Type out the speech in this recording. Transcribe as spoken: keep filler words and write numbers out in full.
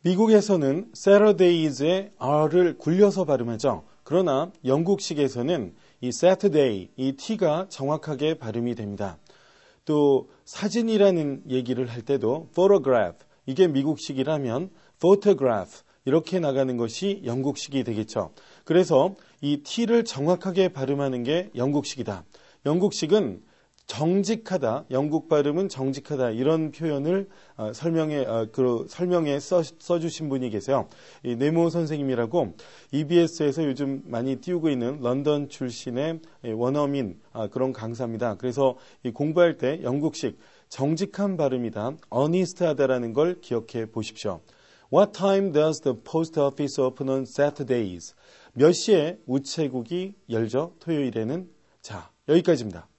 미국에서는 Saturdays의 R을 굴려서 발음하죠. 그러나 영국식에서는 이 Saturday, 이 T가 정확하게 발음이 됩니다. 또 사진이라는 얘기를 할 때도 photograph, 이게 미국식이라면 photograph, 이렇게 나가는 것이 영국식이 되겠죠. 그래서 이 T를 정확하게 발음하는 게 영국식이다. 영국식은 정직하다, 영국 발음은 정직하다, 이런 표현을 어, 설명에, 어, 그 설명에 써, 써주신 분이 계세요. 이 네모 선생님이라고 이비에스에서 요즘 많이 띄우고 있는 런던 출신의 원어민 아, 그런 강사입니다. 그래서 이 공부할 때 영국식 정직한 발음이다, honest하다라는 걸 기억해 보십시오. What time does the post office open on Saturdays? 몇 시에 우체국이 열죠? 토요일에는. 자, 여기까지입니다.